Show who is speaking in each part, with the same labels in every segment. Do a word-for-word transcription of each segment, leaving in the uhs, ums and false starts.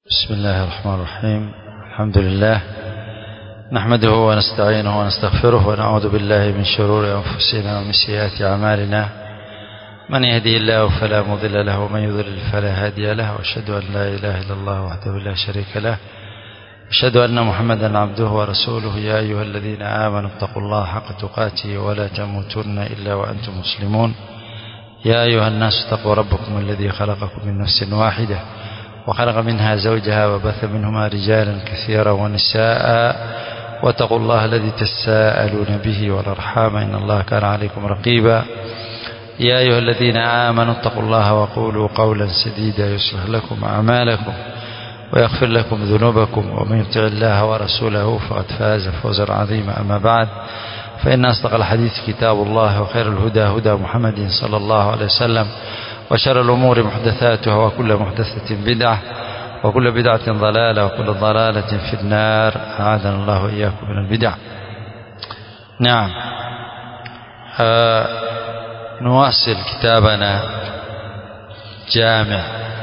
Speaker 1: بسم الله الرحمن الرحيم. الحمد لله نحمده ونستعينه ونستغفره ونعوذ بالله من شرور أنفسنا ومن سيئات أعمالنا. من يهدي الله فلا مضل له ومن يضلل فلا هادي له، وأشهد أن لا إله إلا الله وحده لا شريك له، أشهد أن محمدا عبده ورسوله. يا أيها الذين آمنوا اتقوا الله حق تقاته ولا تموتن إلا وأنتم مسلمون. يا أيها الناس اتقوا ربكم الذي خلقكم من نفس واحدة وخلق منها زوجها وبث منهما رجالا كثيرا ونساء، واتقوا الله الذي تساءلون به والأرحام إن الله كان عليكم رقيبا. يا أيها الذين آمنوا اتقوا الله وقولوا قولا سديدا يصلح لكم أعمالكم ويغفر لكم ذنوبكم، ومن يطع الله ورسوله فقد فاز فوزا عظيما. أما بعد، فإن أصدق الحديث كتاب الله، وخير الهدى هدى محمد صلى الله عليه وسلم، وشر الأمور محدثاتها، وكل محدثة بدعة، وكل بدعة ضلالة، وكل ضلالة في النار. أعاذنا الله وإياكم من البدع. نعم، آه نواصل كتابنا جامع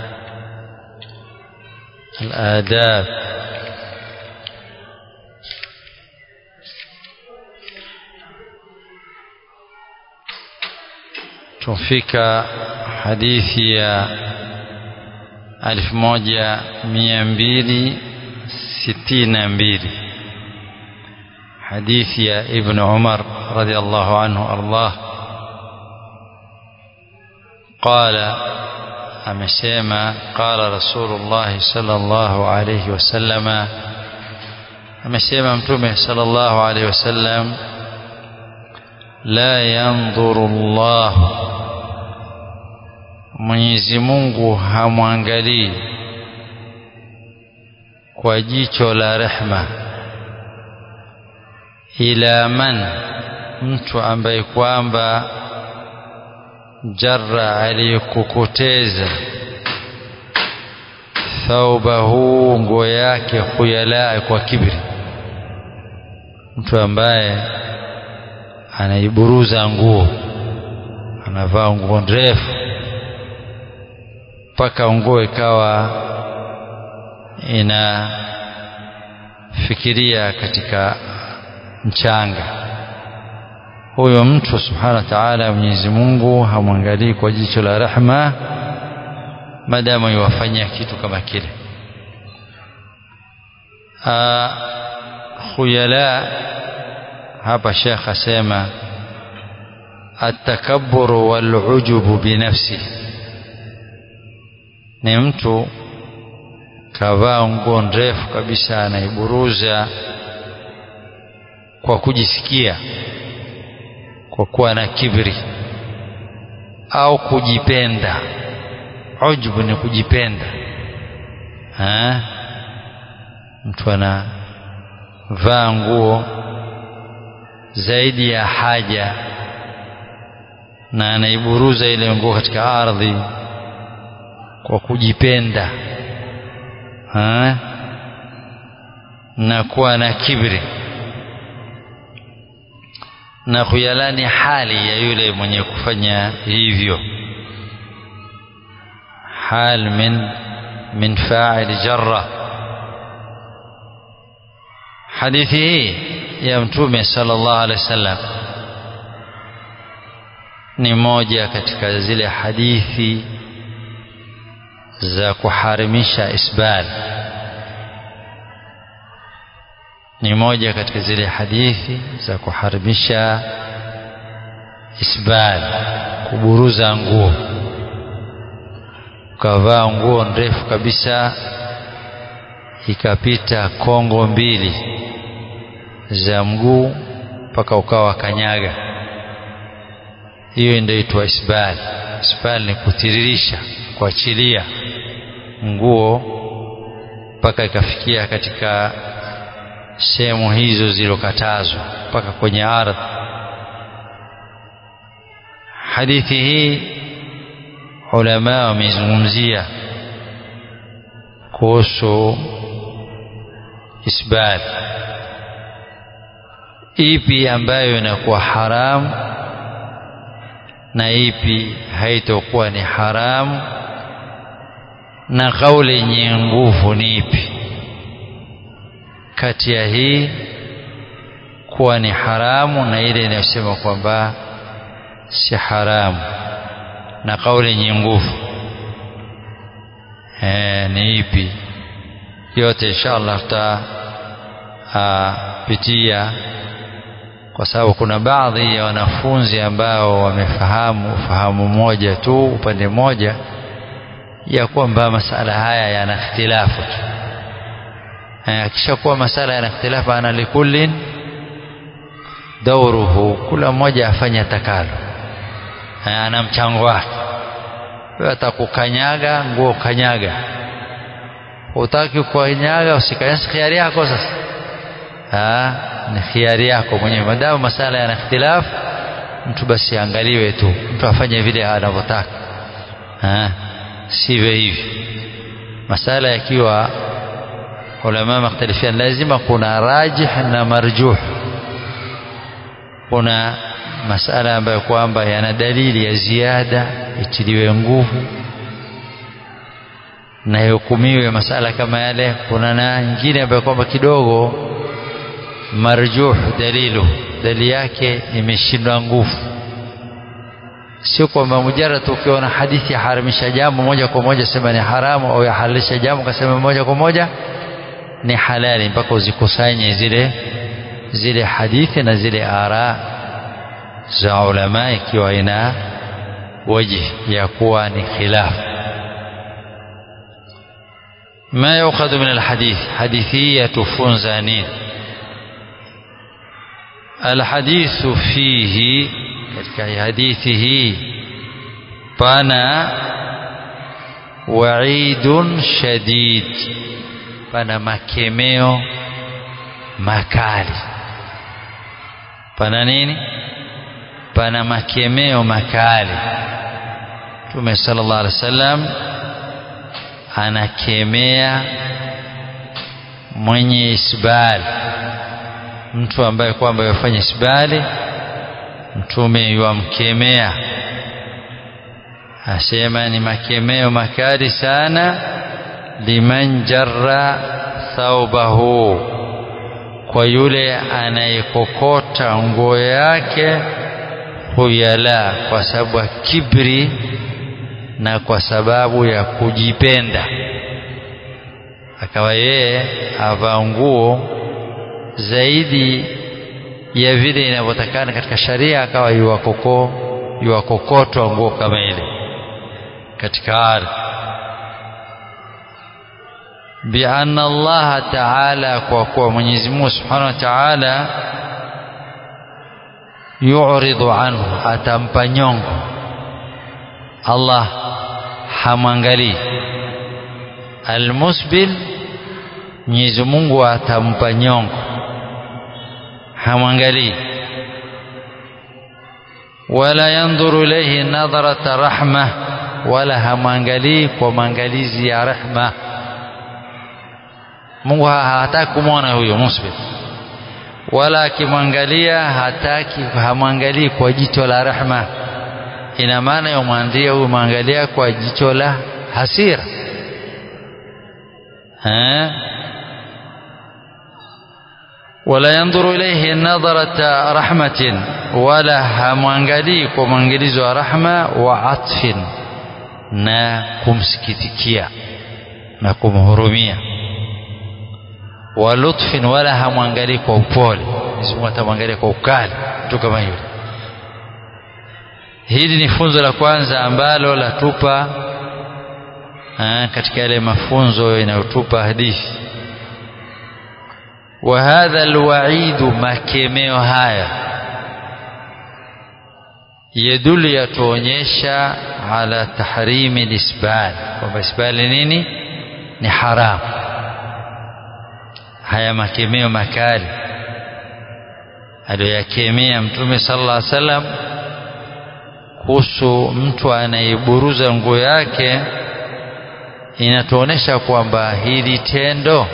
Speaker 1: الآداب tufika hadithi ya elfu moja mia mbili sitini na mbili, hadithi ya Ibn Umar radiyallahu anhu ardah. Qala, amesema qala Rasulullah sallallahu alayhi wasallama, amesema Mtume sallallahu alayhi wasallam, la yanzuru Allah, Mwenyezi Mungu hamwangalii kwa jicho la rehma, ila man, mtu ambaye kwamba jarra, aliyokokoteza thawbahu, nguo yake, khuyala, kwa kibri. Mtu ambaye anaiburuza nguo, anavaa nguo ndefu mpaka nguo ikawa inafikiria katika mchanga. Huyo mtu subhanahu wa ta'ala, Mwenyezi Mungu hamwangalii kwa jicho la rahma madamu yuwafanyia kitu kama kile. Khuyala hapa Sheikh asema at-takabburu wal-ujubu binafsi, ni mtu kavaa nguo ndefu kabisa, anaiburuza kwa kujisikia, kwa kuwa na kibri au kujipenda. Ujubu ni kujipenda. Ha? Mtu anavaa nguo zaidi ya haja na anaiburuza ile nguo katika ardhi kwa kujipenda, ha? na kuwa na kibri. Na khuyalani hali ya yule mwenye kufanya hivyo, hal min min fa'il jarra. Hadithi hii ya Mtume sallallahu alaihi wasallam ni moja katika zile hadithi za kuharimisha isbal, ni moja katika zile hadithi za kuharimisha isbal, kuburuza nguo. Ukavaa nguo ndefu kabisa ikapita kongo mbili za mguu mpaka ukawa kanyaga, hiyo ndio inaitwa isbal. Isbal ni kutiririsha, kuachilia nguo mpaka ikafikia katika sehemu hizo zilizokatazwa, mpaka kwenye ardhi. Hadithi hii ulama wamezungumzia kuhusu isbal, ipi ambayo inakuwa haramu na ipi haitakuwa ni haramu na kauli yenye nguvu ni ipi kati ya hii kuwa ni haramu na ile inayosema kwamba si haramu, na kauli yenye nguvu eh ni ipi? Yote inshallah tutapitia, kwa sababu kuna baadhi ya wanafunzi ambao wamefahamu ufahamu mmoja tu, upande mmoja, ya kwamba masala haya yana ikhtilafu. Akishakuwa masala yana ikhtilafu, ana likullin dauruhu, kila mmoja afanya takalo, ana mchango wake. Wewe atakukanyaga nguo kanyaga, utaki kukanyaga usikanye, khiari yako. Sasa ah ni khiari yako mwenyewe, madamu masala yana ikhtilafu, mtu basi angaliwe tu, mtu afanye vile anavyotaka, ah sivyo hivi. Masala yakiwa ulama mختلفين, lazima kuna rajih na marjuh. Kuna masala ambayo kwamba yana dalili ya ziada itiliwe nguvu na hukumiwe masala kama yale. Kuna na nyingine ambayo kwamba kidogo marjuh, dalilu dalili yake imeshindwa nguvu. Sio kwamba mujarrad ukiona hadithi ya haramisha jambo moja kwa moja sema ni haramu, au yahalalisha jambo kasema moja kwa moja ni halali, mpaka uzikusanye zile zile hadithi na zile ara za ulama, ikiwa ina waji ya kuwa ni khilaf. ما يؤخذ من الحديث، حديثية تفنز نين. الحديث فيه katika hadithi hii pana wa'idun shadid, pana makemeo makali. Pana nini? Pana makemeo makali. Mtume sallallahu alaihi wasallam anakemea mwenye isbali, mtu ambaye kwamba yafanya isbali, Mtume yuamkemea, asema ni makemeo makali sana. Liman jarra thawbahu, kwa yule anayekokota nguo yake, huyala, kwa sababu ya kibri na kwa sababu ya kujipenda, akawa yeye avaa nguo zaidi ya vile inavyotakana katika sharia, akawa yuwakoko yuwakokotwa nguo kama ile katika ardhi. Bi anna Allah ta'ala, kwa kuwa Mwenyezi Mungu Subhanahu wa Ta'ala yu'ridu anhu, atampa nyongo. Allah hamwangalii almusbil, Mwenyezi Mungu atampa nyongo, hamwangalii. Wala yanzuru ilayhi nadharata rahma, wala hamwangalii kwa maangalizi ya rehma. Mungu hataki kumwona huyo musbil, wala akimwangalia hataki, hamwangalii kwa jicho la rehma. Ina maana yomwandia huyo mwangalia kwa jicho la hasira, eh wala yanzuru ilayhi nadharata rahmatin, wala hamwangalii kwa mwangalizo wa rahma, wa atfin, na kumsikitikia na kumhurumia, wa lutfin, wala hamwangalii kwa upole, Mungu atamwangalia kwa ukali, mtu kama yule. Hili ni funzo la kwanza ambalo latupa aa, katika yale mafunzo inayotupa hadithi. Wa hadha alwa'idu, makemeo haya, yadulu, yatuonyesha ala tahrimi lisbal, kwamba isbali nini? Ni haramu. Haya makemeo makali aliyoyakemea Mtume sallallahu alaihi wasallam kuhusu mtu anayeburuza nguo yake, inatuonesha kwamba hili tendo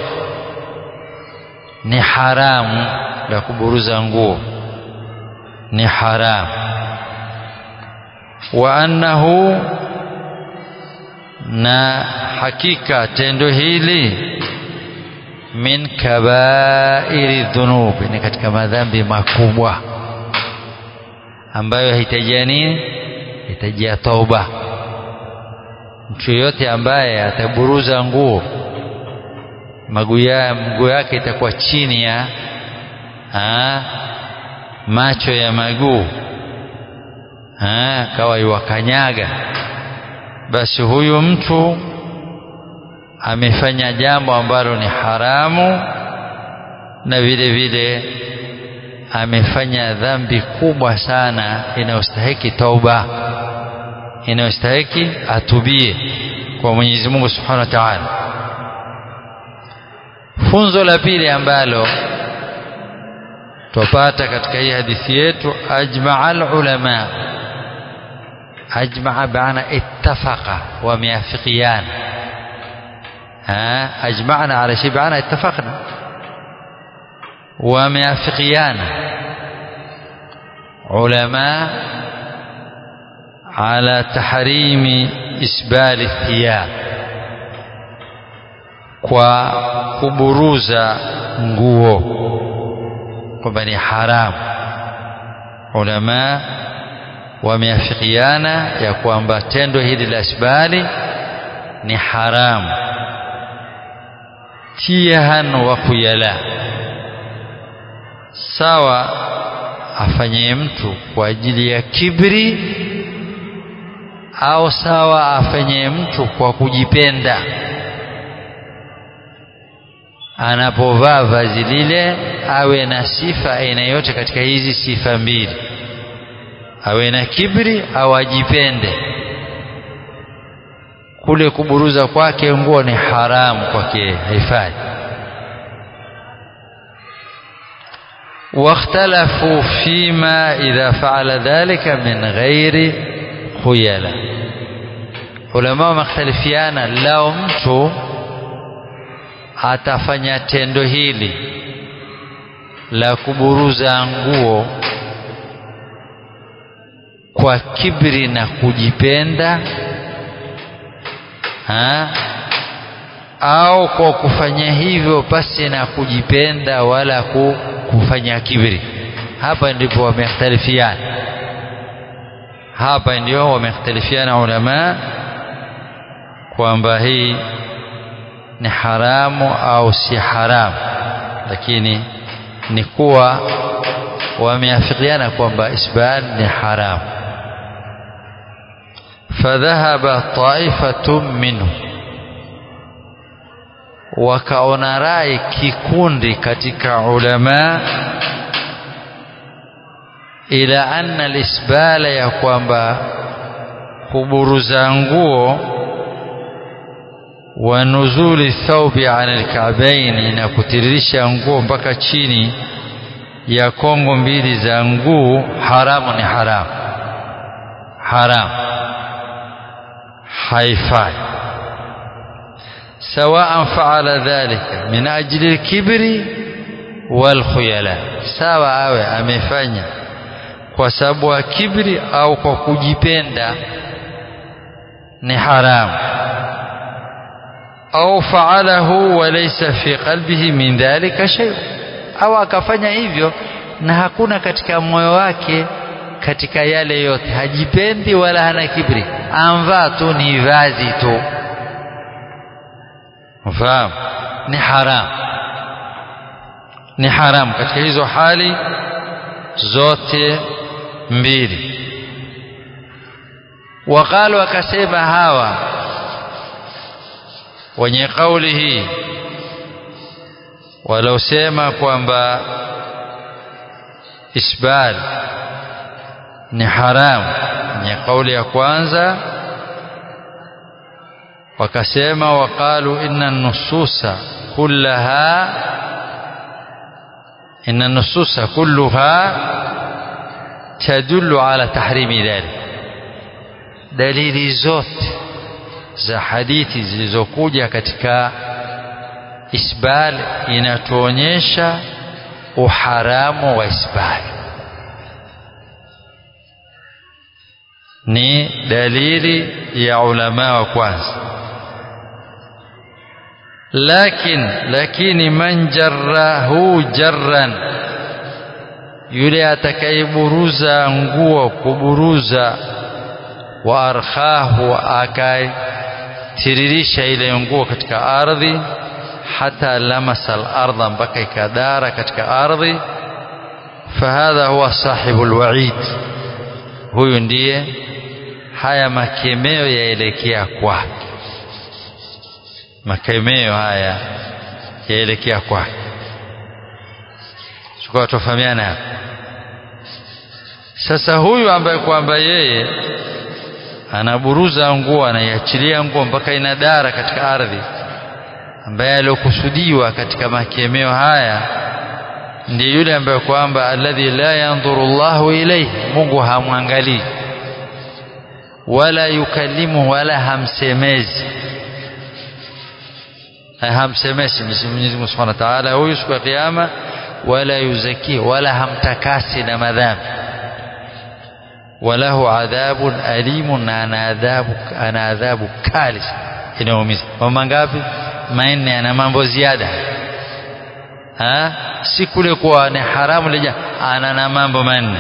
Speaker 1: ni haramu la kuburuza nguo, ni haramu. Wa annahu, na hakika tendo hili min kabairi dhunub, ni katika madhambi makubwa ambayo haitajia nini? Hitajia tauba. Mtu yote ambaye ataburuza nguo, maguu yake itakuwa chini ya ha, macho ya maguu, ha, kawa iwakanyaga, basi huyu mtu amefanya jambo ambalo ni haramu, na vile vile amefanya dhambi kubwa sana inayostahiki tauba, inayostahiki atubie kwa Mwenyezi Mungu Subhanahu wa Ta'ala. Funzo la pili ambalo tupata katika hii hadithi yetu, ajma'a al-ulama, ajma'a ba'ana ittafaqa wa miafiqiyan. ha ajma'na ala shay ba'ana ittafaqna wa miafiqiyan. ulama ala tahrimi isbali thiyab, kwa kuburuza nguo kwamba ni haramu. Ulama wameafikiana ya kwamba tendo hili la isbali ni haramu, tiyahan wa khuyala, sawa afanye mtu kwa ajili ya kibri au sawa afanye mtu kwa kujipenda. Anapovaa vazi lile awe na sifa aina yote katika hizi sifa mbili, awe na kibri au ajipende. Kule kuburuza kwake nguo ni haramu kwake, haifai. واختلفوا فيما إذا فعل ذلك من غير خيلة. ulama makhtalifiana, lao mtu atafanya tendo hili la kuburuza nguo kwa kibri na kujipenda, ha? au kwa kufanya hivyo pasi na kujipenda wala kufanya kibri. Hapa ndipo wamekhtalifiana, hapa ndio wamekhtalifiana ulama kwamba hii ni haramu au si haramu, lakini ni kuwa wameafikiana kwamba isbal ni haramu. Fadhahaba taifatun minhu, wakaona rai kikundi katika ulama, ila anna al-isbala, ya kwamba kuburuza nguo wa nuzuli thawbi ala al-ka'bayn, na kutiririsha nguo mpaka chini ya kongo mbili za nguo, haramu, ni haramu, haramu, haifai. سواء فعل ذلك من أجل الكبر والخيلاء، sawa awe amefanya kwa sababu ya kibri au kwa kujipenda, ni haramu. au fa'alahu wa laysa fi qalbihi min dhalika shay, au akafanya hivyo na hakuna katika moyo wake katika yale yote, hajipendi wala hana kibri, amvaa tu ni vazi tu, mfahamu, ni haram, ni haram katika hizo hali zote mbili. Waqalu, wakasema hawa wenye kauli hii walaosema kwamba isbal ni haram, wenye kauli ya kwanza wakasema, waqalu inna an-nususa kullaha inna an-nususa kulluha tadullu ala tahrimi dhalik, dalili zote za hadithi zilizokuja katika isbal inatuonyesha uharamu wa isbal. Ni dalili ya ulama wa kwanza. lakin lakini man jarrahu jarran, yule atakayeburuza nguo kuburuza, wa arkhahu akaitiririsha ile nguo katika ardhi, hata lamasa al-ardha, mpaka ikadara katika ardhi, fahadha huwa sahibul wa'id, huyu ndiye haya makemeo yaelekea kwake, makemeo haya yaelekea kwake. Chukua tufahamiana hapa. Sasa huyu ambaye kwamba yeye anaburuza nguo, anaiachilia nguo mpaka inadara katika ardhi, ambaye aliokusudiwa katika makemeo haya ndiye yule ambaye kwamba alladhi la yanzuru Allahu ilayhi, Mungu hamwangalii, wala yukallimu, wala hamsemezi, hamsemezi Mwenyezi Mungu Subhanahu wa Ta'ala huyu siku ya kiyama, wala yuzaki, wala hamtakasi na madhambi, walahu adhabun alimun, na ana adhabu ana adhabu kali inaumiza. Mambo ngapi? Manne. Ana mambo ziada, ha si kule kwa ni haramu leja, ana na mambo manne.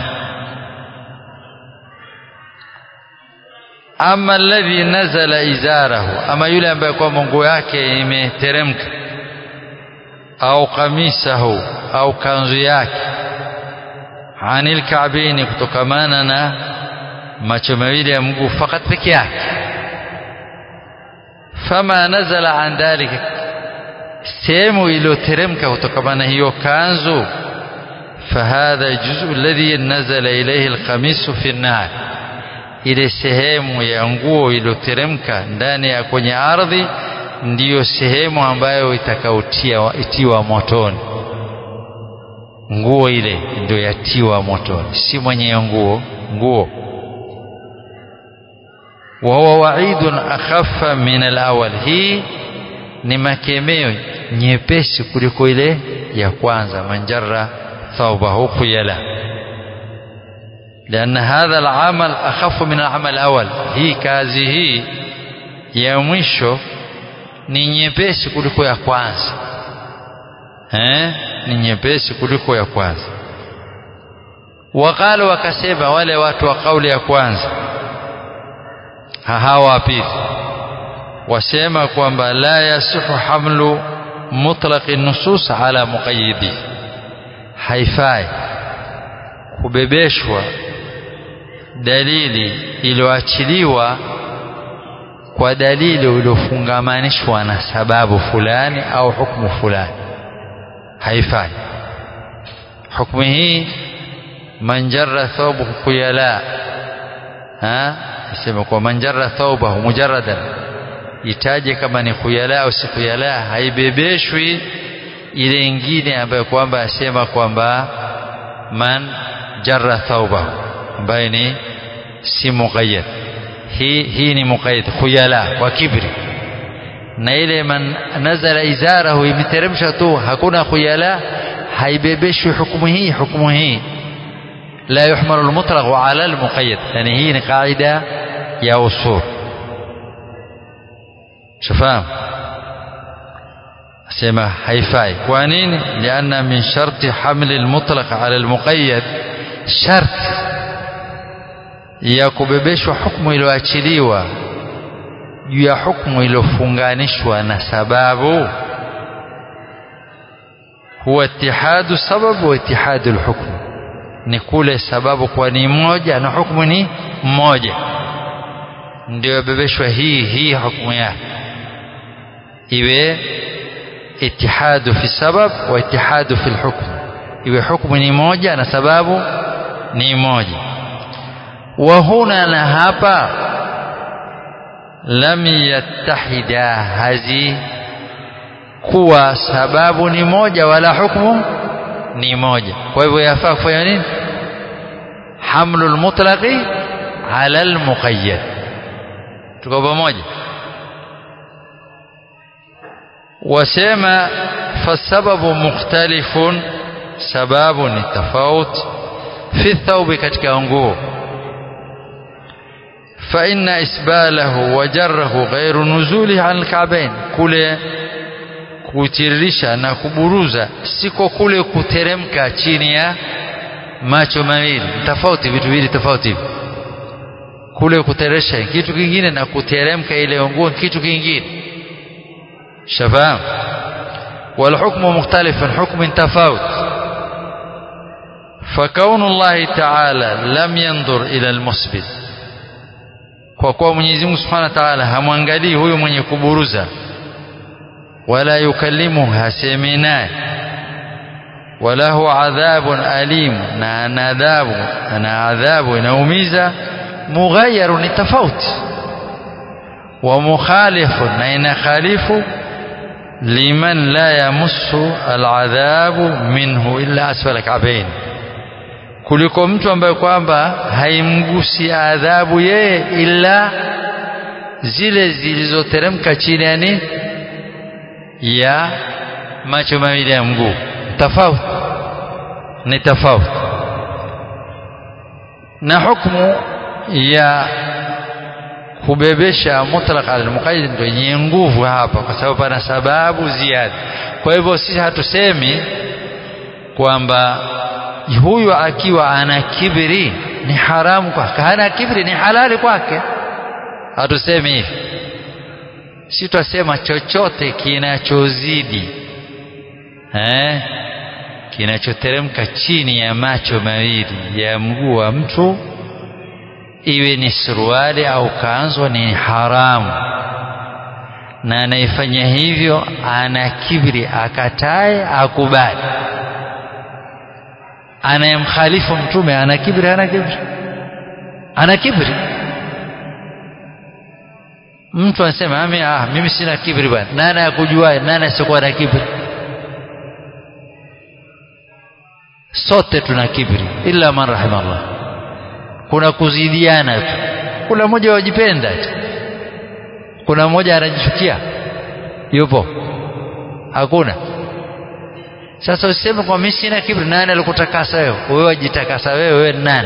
Speaker 1: Ama alladhi nazala izarahu, ama yule ambaye kwa mungu yake imeteremka, au kamisahu, au kanzu yake, anil ka'baini, kutokamana na macho mawili ya mguu fakat peke yake, fama nazala an dhalika, sehemu iliyoteremka kutokamana hiyo kanzu, fahadha juz'u alladhi nazala ilayhi alqamisu fi an-nar, ile sehemu ya nguo iliyoteremka ndani ya kwenye ardhi ndiyo sehemu ambayo itakaotia itiwa motoni. Nguo ile ndio yatiwa motoni, si mwenye nguo nguo. wa huwa wa'idun akhaffa min al-awwal, hii ni makemeo nyepesi kuliko ile ya kwanza, manjarra thawbahu khuyala, لأن هذا العمل أخف من العمل الأول. hii kazi hii ya mwisho ni nyepesi kuliko ya kwanza, eh ni nyepesi kuliko ya kwanza. Waqalu, wakasema wale watu wa kauli ya kwanza, hawa pili wasema kwamba la yasihu hamlu mutlaqi nusus ala muqayyidi, haifai kubebeshwa dalili iliyoachiliwa kwa dalili iliyofungamanishwa na sababu fulani au hukumu fulani, haifai. Hukumu hii man jarra thawbahu khuyala, ha isema kwa man jarra thawbahu mujarradan, itaje kama ni khuyala au si khuyala, haibebeshwi ile nyingine ambayo kwamba asema kwamba man jarra thawbahu, ambaye ni si muqayyad. hii hii ni muqayyad khuyala kwa kibri, na ile man nazala izarahu, imeteremsha tu, hakuna khuyala, haibebeshwi hukumu hii. Hukumu hii la yuhmalu al-mutlaq ala al-muqayyad, yani hii ni kaida ya usul. shafahamu sema haifai. Kwa nini? lianna min sharti hamli al-mutlaq ala al-muqayyad, sharti ya kubebeshwa hukumu iliyoachiliwa juu ya hukumu iliyofunganishwa na sababu, huwa ittihadu sabab wa ittihadu al-hukm, ni kule sababu kwa ni moja na hukumu ni moja, ndio bebeshwa hii hii hukumu yake, iwe ittihadu fi sabab wa ittihadu fi al-hukm, iwe hukumu ni moja na sababu ni moja. Wa huna, na hapa, lam yattahida, hazi kuwa sababu ni moja wala hukumu ni moja. Kwa hivyo yafaa kufanya nini? Hamlu al-mutlaqi ala al-muqayyad. Tuko pamoja? Wasema fasababu mukhtalifun, sababu ni tofauti, fi thawbi, katika nguo. fa inna isbalahu wa jarrahu ghayru nuzulihi an al-ka'bayn, kule kutiririsha na kuburuza siko kule kuteremka chini ya macho mawili, tofauti, vitu viwili tofauti. Kule kuteresha kitu kingine na kuteremka ile nguo kitu kingine. Shafahamu? wal hukmu mukhtalifun, hukmu tofauti. فكون الله تعالى لم ينظر إلى المسبل, kwa kuwa Mwenyezi Mungu Subhanahu wa Ta'ala hamwangalii huyo mwenye kuburuza, wala yukallimu, hasemi naye, wala huwa adhabun alim, na ana adhabu, ana adhabu inaumiza, mughayyarun, ni tofauti, wa mukhalifun, na ina khalifu liman la yamussu aladhabu minhu illa asfala ka'bayn, kuliko mtu ambaye kwamba haimgusi adhabu yeye ila zile zilizoteremka chini yani ya macho mawili ya mguu. Tofauti, ni tofauti. Na hukumu ya kubebesha mutlaq ala al-muqayyad ndio yenye nguvu hapa, kwa sababu pana sababu ziada. Kwa hivyo sisi hatusemi kwamba huyu akiwa ana kibri ni haramu kwake, hana kibri ni halali kwake. Hatusemi hivi. Sisi tunasema chochote kinachozidi eh kinachoteremka chini ya macho mawili ya mguu wa mtu, iwe ni suruali au kanzu, ni haramu, na anaifanya hivyo ana kibri, akatae akubali. Anayemkhalifu mtume ana kibri, ana kibri, ana kibri. Mtu anasema mimi ah mimi sina kibri bwana, nani akujua, nani asikuwa na kibri? Sote tuna kibri illa man rahimallah. Kuna kuzidiana tu, kuna mmoja wajipenda tu, kuna mmoja anajichukia, yupo? Hakuna. Sasa useme kwa mimi sina kibri, nani alikutakasa wewe? Wewe wajitakasa wewe, wewe nani?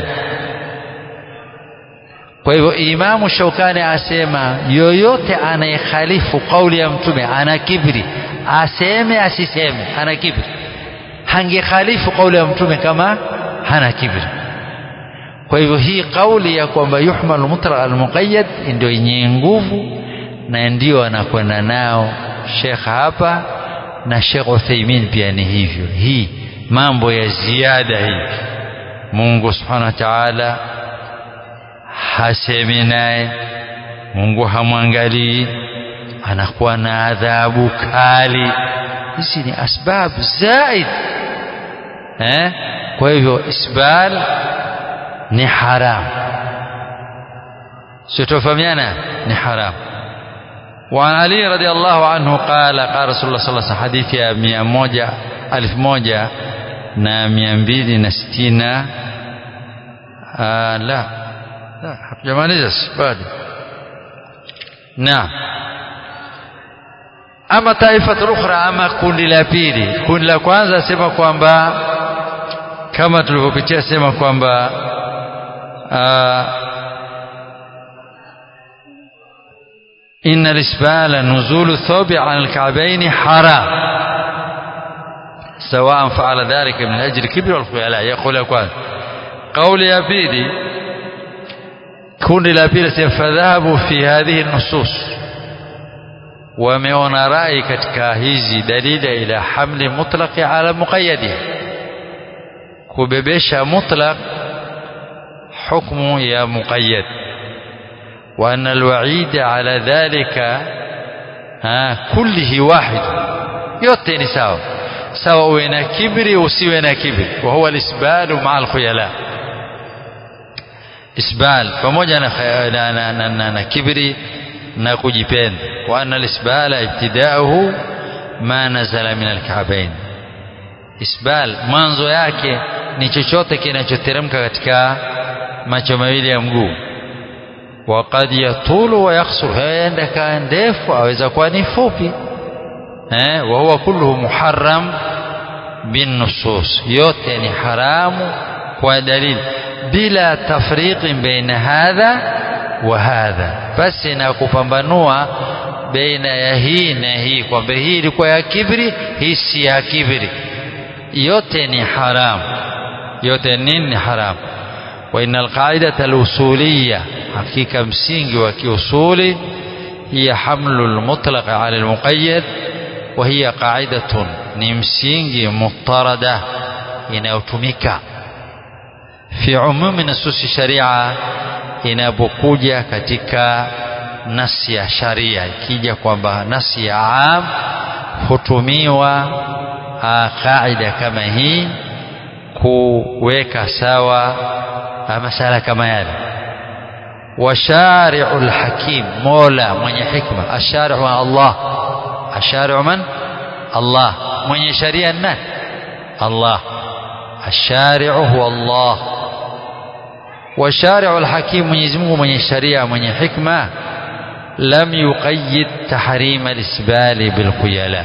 Speaker 1: Kwa hivyo Imamu Shaukani asema yoyote anayekhalifu kauli ya mtume ana kibri, aseme asiseme ana kibri. Hangekhalifu kauli ya mtume kama hana kibri. Kwa hivyo hii kauli ya kwamba yuhmal mutlaq al-muqayyad ndio yenye nguvu, na ndio anakwenda nao Sheikh hapa na Sheikh Uthaymeen pia ni hivyo. Hii mambo ya ziada hii Mungu Subhanahu wa Ta'ala hasemi naye, Mungu hamwangalii, anakuwa na adhabu kali. Hizi ni asbab zaid eh kwa hivyo isbal ni haram, sitofahamiana, ni haram. وعن علي رضي الله عنه قال قال رسول الله صلى الله عليه وسلم, حديث يا مئة موجة ألف موجة na mia mbili na sitini la la jamani bado. Naam. Ama taifa ukhra, ama kundi la pili. Kundi la kwanza sema kwamba kama tulivyopitia, sema kwamba inna al-isbala nuzulu thawbi 'ala al-ka'bayn haram سواء فعل ذلك من أجل الكبر والخيلاء. يقول يقول قول يا بيدي كن لا بيدي فذهبوا في هذه النصوص ومعنا رأي katika hizi dalili ila hamli mutlaq ala muqayyadi, kubebesha mutlaq hukmu ya muqayyad, wa anna alwa'id ala dhalika kullihi wahid, yote ni sawa sawa, uwe na kibri usiwe na kibri. Wa huwa al-isbalu ma'a al-khuyala, isbal pamoja na, na, na, na, na, na kibri na kujipenda. Wa anna al-isbala ibtida'uhu ma nazala min al-ka'bayn, isbal mwanzo yake ni chochote kinachoteremka katika macho mawili ya mguu. Wa qad yatulu wa yakhsur, haenda kaa ndefu aweza kuwa ni fupi eh wa huwa kulluhu muharram bin nusus, yote ni haramu kwa dalili, bila tafriqin baina hadha wa hadha, basi na kupambanua baina ya hii na hii, kwamba hii ilikuwa ya kibri, hii si ya kibri. Yote ni haram, yote nini haram. Wa innal qa'idata al-usuliyya, hakika msingi wa kiusuli, hiya hamlul mutlaq ala al-muqayyad, wa hiya qa'idatun, ni msingi mutarada inayotumika fi umumi nusus sharia, inapokuja katika nasi ya sharia. Ikija kwamba nasi ya am hutumiwa qaida kama hii kuweka sawa masala kama yale. Wa shari'ul hakim, mola mwenye hikma. Ashari'u Allah, ashari'u man? Allah. Mwenye sharia nani? Allah. Ashari'u huwa Allah. Wa shari'ul hakim, Mwenyezi Mungu mwenye sharia mwenye hikma, lam yuqayyid tahrim al-isbali bil khuyala,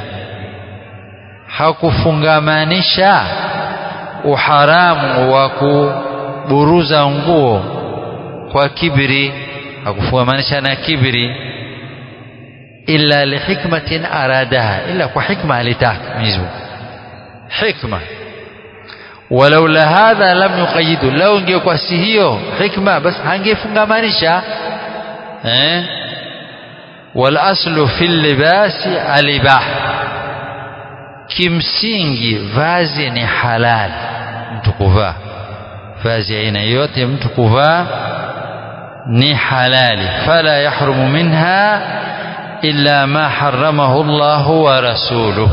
Speaker 1: hakufungamanisha uharamu wa kuburuza nguo kwa kibri, hakufungamanisha na kibri, illa li hikmatin aradaha, illa kwa hikma alitaka Mwenyezi Mungu, hikma. Walau la hadha lam yuqayyidu, lau ingekuwa si hiyo hikma basi hangefungamanisha eh. Wal aslu fil libasi alibah, kimsingi vazi ni halali mtu kuvaa, vazi aina yote mtu kuvaa ni halali. Fala yahrumu minha illa ma haramahu Allah wa rasuluhu,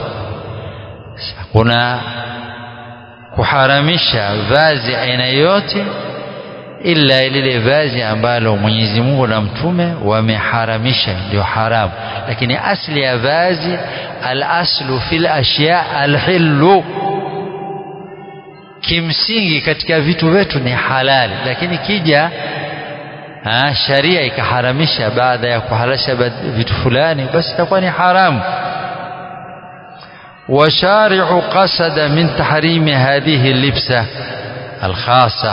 Speaker 1: kuna kuharamisha vazi aina yote ila lile vazi ambalo Mwenyezi Mungu na mtume wameharamisha, ndio haramu. Lakini asli ya vazi, al-aslu fil ashya al-hillu, kimsingi katika vitu vyetu ni halali. Lakini kija ha, sharia ikaharamisha baada ya kuhalalisha vitu fulani, basi itakuwa ni haramu. وشارع قصد من تحريم هذه اللبسة الخاصة,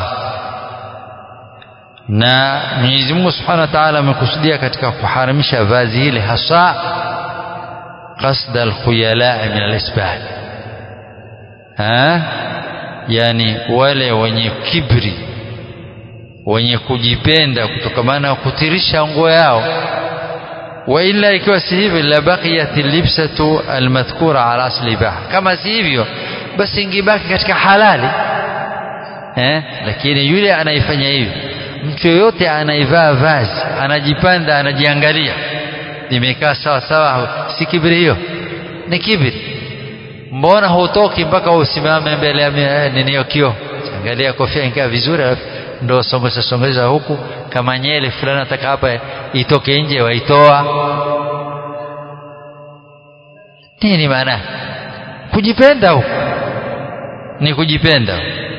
Speaker 1: na Mwenyezi Mungu Subhanahu wa Ta'ala amekusudia katika kuharamisha vazi hili hasa qasd al-khuyala min al-isbal, ha, yani wale wenye kibri, wenye kujipenda kutokamana na kutirisha nguo yao. Wa illa ikiwa si hivyo, la baqiyat al-libsatu al-madhkura ala asli bah, kama si hivyo basi ingebaki katika halali eh. Lakini yule anaifanya hivi, mtu yoyote anaivaa vazi, anajipanda, anajiangalia nimekaa sawa sawa, si kibri hiyo? Ni kibri. Mbona hutoki mpaka usimame mbele ya nini kioo, angalia kofia ingaa vizuri, ndio songeza songeza huku, kama nyele fulani nataka hapa itoke nje, waitoa. Nini maana kujipenda huku? Ni kujipenda.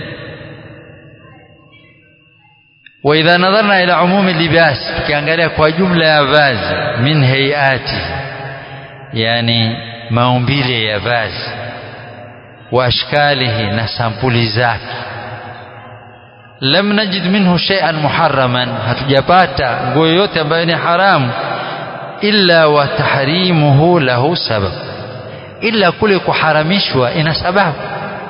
Speaker 1: Wa idha nadharna ila umumi libas, tukiangalia kwa jumla ya vazi, min hayati, yani maumbile ya vazi, wa ashkalihi, na sampuli zake, lam najid minhu shay'an muharraman, hatujapata nguo yote ambayo ni haramu, illa wa tahrimuhu lahu sabab, illa kule kuharamishwa ina sababu.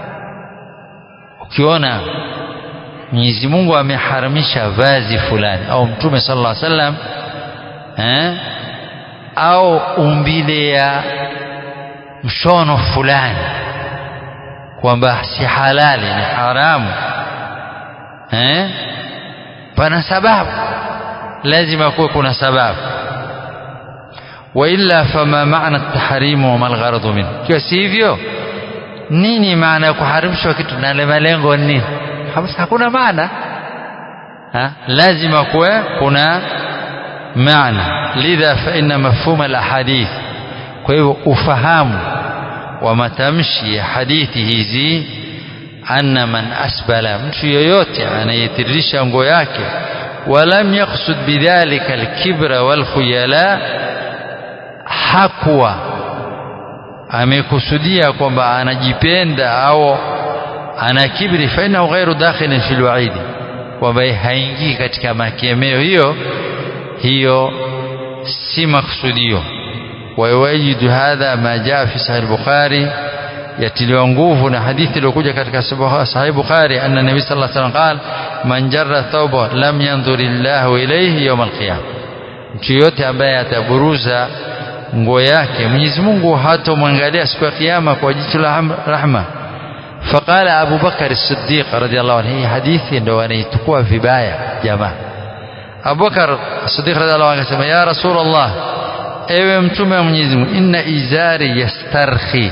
Speaker 1: Ukiona Mwenyezi Mungu ameharamisha vazi fulani, au Mtume sallallahu alaihi wasallam eh, au umbile ya mshono fulani, kwamba si halali, ni haramu eh, pana sababu, lazima kuwe kuna sababu. Wa illa fama maana at-tahrimu wa mal gharadu min, kwa sivyo nini maana ya kuharamishwa kitu na malengo nini? Hakuna maana ha? Lazima kuwe kuna maana. Lidha fa inna mafhum al-ahadith, kwa hivyo ufahamu wa matamshi ya hadithi hizi, anna man asbala, mtu yoyote anayetirisha nguo yake, walam yaqsud bidhalika al-kibra wal khuyala, hakuwa amekusudia kwamba anajipenda au ana kibri, fa inna ghairu dakhilin fil wa'id, kwamba haingii katika makemeo hiyo hiyo, si maksudio. ويؤيد هذا ما جاء في صحيح البخاري yatiliwa nguvu na hadithi iliyokuja katika sahih Bukhari anna nabii sallallahu alaihi wasallam qala man jarra thawba lam yanzurillahu ilayhi yawm alqiyam, mtu yote ambaye ataburuza nguo yake Mwenyezi Mungu hatomwangalia siku ya kiyama kwa jicho la rahma. Faqala Abu Bakar as-Siddiq radhiyallahu anhu, hii hadithi ndio wanaitukua vibaya jamaa. Abu Bakar as-Siddiq radhiyallahu anhu akasema ya Rasulullah, ewe mtume wa Mwenyezi Mungu, inna izari yastarhi,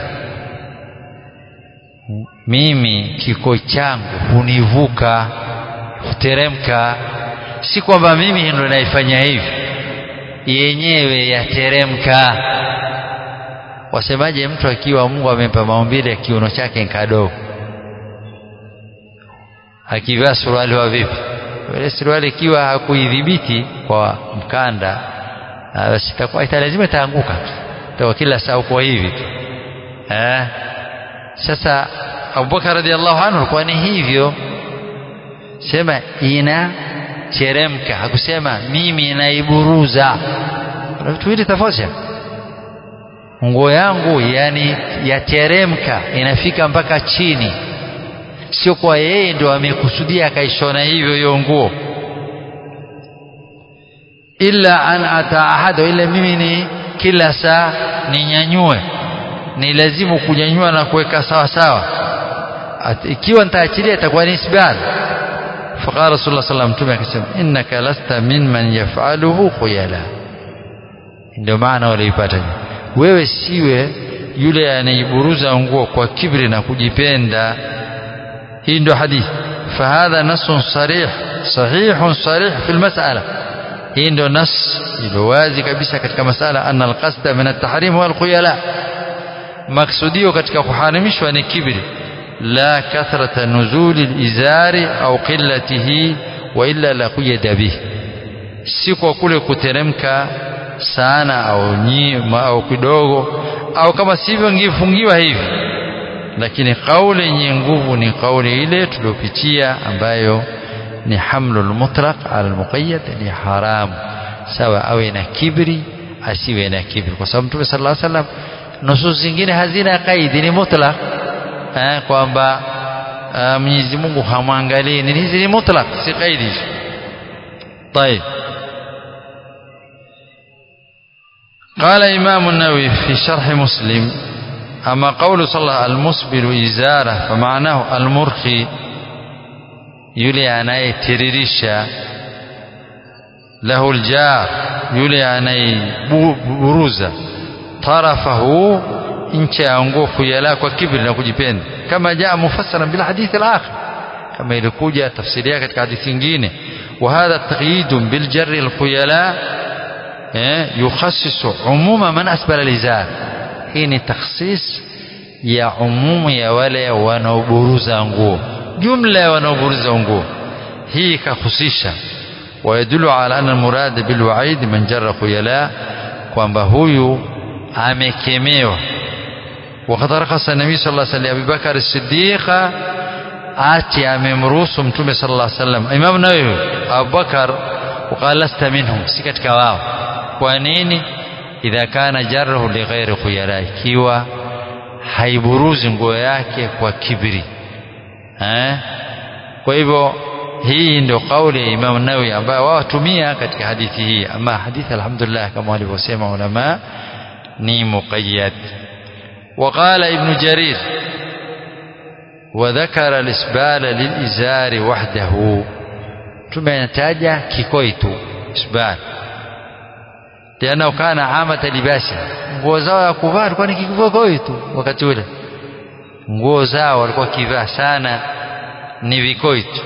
Speaker 1: mimi kiko changu hunivuka huteremka, si kwamba mimi ndio naifanya hivi, yenyewe yateremka. Wasemaje mtu akiwa Mungu amempa maumbile ya kiuno chake kadogo, akivaa suruali wa vipi? Ile suruali ikiwa hakuidhibiti kwa mkanda, basi itakuwa lazima itaanguka kwa kila saa uko hivi eh. Sasa Abu Bakar radhiallahu anhu alikuwa ni hivyo, sema ina teremka, hakusema mimi naiburuza. Kuna vitu hivi tofauti. Nguo yangu yani yateremka, inafika mpaka chini, sio kwa yeye ndo amekusudia akaishona hivyo hiyo nguo. Illa an ataahadu, ila mimi ni kila saa ninyanyue, ni lazimu kunyanyua na kuweka sawa sawa. Ikiwa nitaachilia itakuwa ni isbal. Faqala Rasulullah sallallahu alaihi wasallam, akasema innaka lasta mimman yaf'aluhu khuyala. Ndio maana waliipata, wewe siwe yule anayeburuza nguo kwa kibri na kujipenda. Hii ndio hadithi. Fahadha nasun sarih sahihun sarih fi almas'ala, hii ndio nas iliwazi kabisa katika masala anna alqasda min at-tahrim wal khuyala, maksudio katika kuharamishwa ni kibri, la kathrata nuzuli al-izari au qillatihi wa illa la quyada bihi, si kwa kule kuteremka sana au nyima au kidogo, au kama sivyo ngifungiwa hivi. Lakini kauli yenye nguvu ni kauli ile tulopitia ambayo ni hamlul mutlaq ala al-muqayyad, ni haram, sawa awe na kibri asiwe na kibri, kwa sababu Mtume sallallahu alaihi wasallam nusus zingine hazina kaidi, ni mutlaq eh, kwamba Mwenyezi Mungu hamwangalii, ni hizi ni mutlaq, si kaidi. طيب. قال إمام النووي في شرح مسلم أما قول صلى الله عليه وسلم المسبل إزارة فمعناه المرخي، يلي أناي تريريشا له الجار، يلي أناي بروزة طرفه إنشاء أنقوف يلاك وكبر لكجبين، كما جاء مفسرا بالحديث الآخر، كما يلقوجا تفسيريا katika hadithi nyingine. وهذا تقييد بالجر الخيلاء يخصص عموم من أسبل الإزار، hii ni takhsis ya umumu ya wale wanaoburuza nguo, jumla ya wanaoburuza nguo hii kahusisha. ويدل على أن المراد بالوعيد من جر خيلاء, kwamba huyu amekemewa. وقد رخص النبي صلى الله عليه وسلم أبي بكر الصديق, ati amemruhusu Mtume صلى الله عليه وسلم Imam Nawawi Abu Bakar, وقال لست منهم, si katika wao. Kwa nini? idha kana jarruhu li ghairi khuyala, ikiwa haiburuzi nguo yake kwa kibri eh. Kwa hivyo hii ndio kauli ya Imam Nawawi ambayo wao tumia katika hadithi hii. Ama hadithi alhamdulillah kama walivyosema ulama ni muqayyad. وقال ابن جرير وذكر الاسبال للازار وحده, tumetaja kikoi tu isbal, tena ukana amata libasi, nguo zao ya kuvaa walikuwa ni kikoi tu. Wakati ule nguo zao walikuwa kivaa sana ni vikoi tu.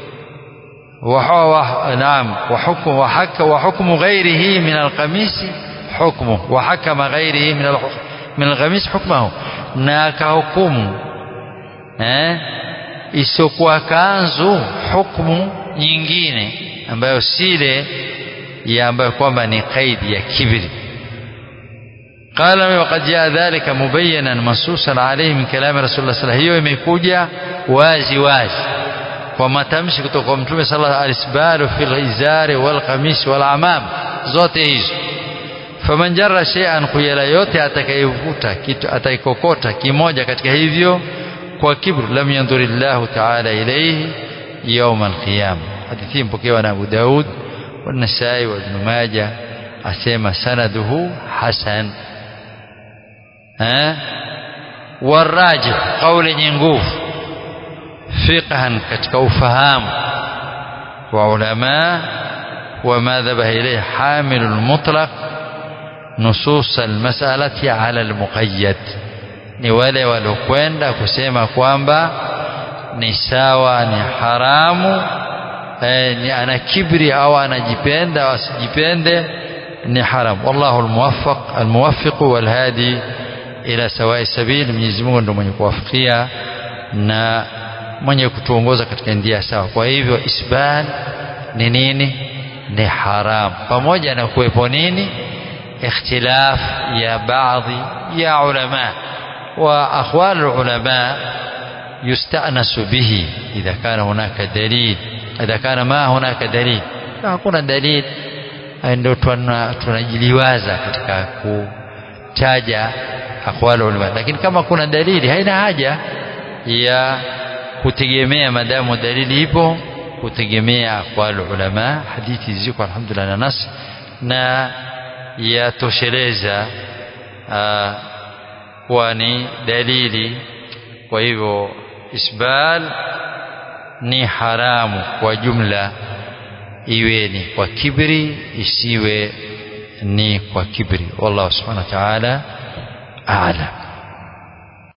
Speaker 1: wa naam wa hukmu wa hakka wa hukmu ghairihi min alqamis hukmu wa hakama ghairihi min al min alqamis hukmuhu, na kahukumu eh isokuwa kanzu hukumu nyingine ambayo sile ya ambayo kwamba ni kaidi ya kibri. قال وقد جاء ذلك مبينا منصوصا عليه من كلام رسول الله صلى الله عليه وسلم, hiyo imekuja wazi wazi kwa matamshi kutoka kwa Mtume sallallahu alaihi wasallam, alisbalu fil izari wal qamis wal amam, zote hizo. faman jarra shay'an khuyala yote atakayevuta kitu ataikokota kimoja katika hivyo kwa kibru lam yanzurillahu ta'ala ilayhi يوم القيامة. hadithi mpokewa na Abu Daud wa Nasai wa Ibn Majah asema sanaduhu hasan. eh warajih kauli yenye nguvu fiqhan katika ufahamu wa ulama wa madhaba ilayhi hamilul mutlaq nusus almas'alati ala almuqayyad, ni wale walokwenda kusema kwamba ni sawa ni haramu eh, ni ana kibri au anajipenda au asijipende ni haram. wallahu almuwaffaq almuwaffiq walhadi ila sawa'i sabil. Mwenyezi Mungu ndiye mwenye kuwafikia na mwenye kutuongoza katika njia sawa. Kwa hivyo isbal ni nini? Ni haram, pamoja na kuwepo nini ikhtilaf ya baadhi ya ulama wa aqwal ulama يستأنس به إذا كان هناك دليل إذا كان ما هناك دليل. hakuna dalil ndio tunajiliwaza katika kutaja aqwal ulama, lakini kama kuna dalili haina haja ya kutegemea, madamu dalili ipo kutegemea aqwal ulama. hadithi ziko alhamdulillah na nas na yatosheleza kwa ni dalili. kwa hivyo isbal ni haramu kwa jumla, iwe ni kwa kibri isiwe ni kwa kibri. wallahu subhanahu wa ta'ala a'lam.